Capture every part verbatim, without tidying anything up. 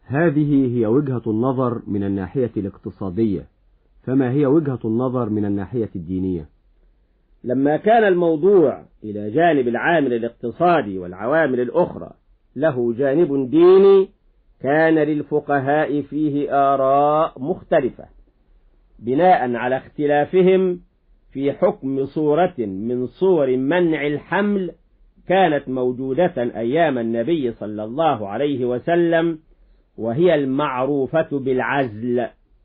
هذه هي وجهة النظر من الناحية الاقتصادية، فما هي وجهة النظر من الناحية الدينية؟ لما كان الموضوع إلى جانب العامل الاقتصادي والعوامل الأخرى له جانب ديني، كان للفقهاء فيه آراء مختلفة بناء على اختلافهم في حكم صورة من صور منع الحمل كانت موجودة أيام النبي صلى الله عليه وسلم، وهي المعروفة بالعزل.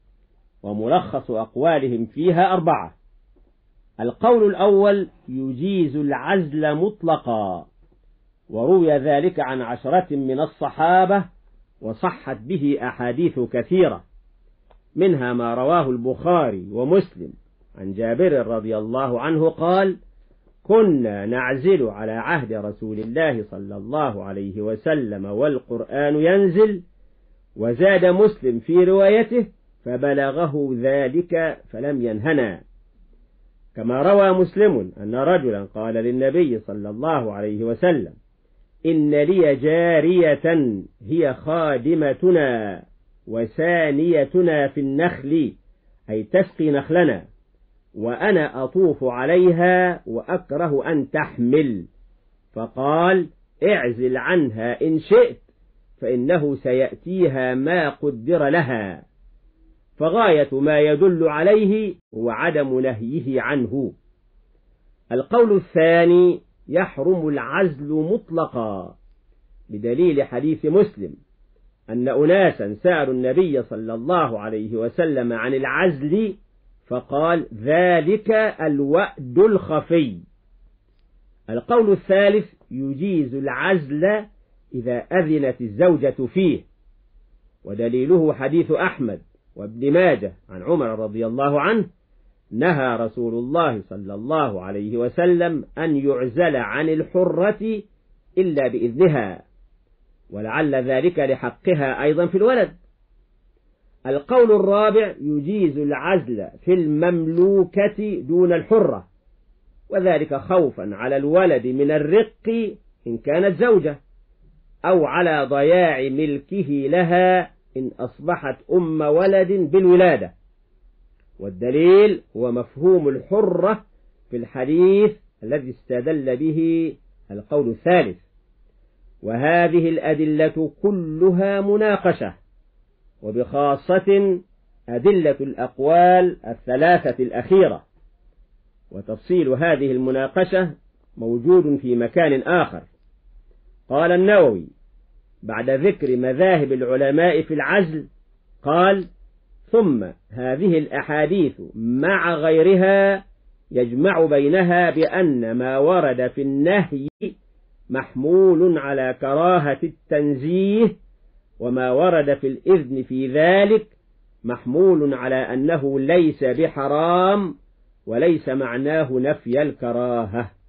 وملخص أقوالهم فيها أربعة. القول الأول يجيز العزل مطلقا، وروي ذلك عن عشرة من الصحابة، وصحت به أحاديث كثيرة، منها ما رواه البخاري ومسلم عن جابر رضي الله عنه قال: كنا نعزل على عهد رسول الله صلى الله عليه وسلم والقرآن ينزل. وزاد مسلم في روايته: فبلغه ذلك فلم ينهنا. كما روى مسلم أن رجلا قال للنبي صلى الله عليه وسلم: إن لي جارية هي خادمتنا وسانيتنا في النخل، أي تسقي نخلنا، وأنا أطوف عليها وأكره أن تحمل. فقال: اعزل عنها إن شئت، فإنه سيأتيها ما قدر لها. فغاية ما يدل عليه هو عدم نهيه عنه. القول الثاني يحرم العزل مطلقا، بدليل حديث مسلم أن أناسا سألوا النبي صلى الله عليه وسلم عن العزل، فقال: ذلك الوأد الخفي. القول الثالث يجيز العزل إذا أذنت الزوجة فيه، ودليله حديث أحمد وابن ماجه عن عمر رضي الله عنه: نهى رسول الله صلى الله عليه وسلم أن يعزل عن الحرة إلا بإذنها، ولعل ذلك لحقها أيضا في الولد. القول الرابع يجيز العزل في المملوكة دون الحرة، وذلك خوفا على الولد من الرق إن كانت زوجة، أو على ضياع ملكه لها إن أصبحت أم ولد بالولادة. والدليل هو مفهوم الحرة في الحديث الذي استدل به القول الثالث. وهذه الأدلة كلها مناقشة، وبخاصة أدلة الأقوال الثلاثة الأخيرة. وتفصيل هذه المناقشة موجود في مكان آخر. قال النووي بعد ذكر مذاهب العلماء في العزل، قال: ثم هذه الأحاديث مع غيرها يجمع بينها بأن ما ورد في النهي محمول على كراهة التنزيه، وما ورد في الإذن في ذلك محمول على أنه ليس بحرام، وليس معناه نفي الكراهة.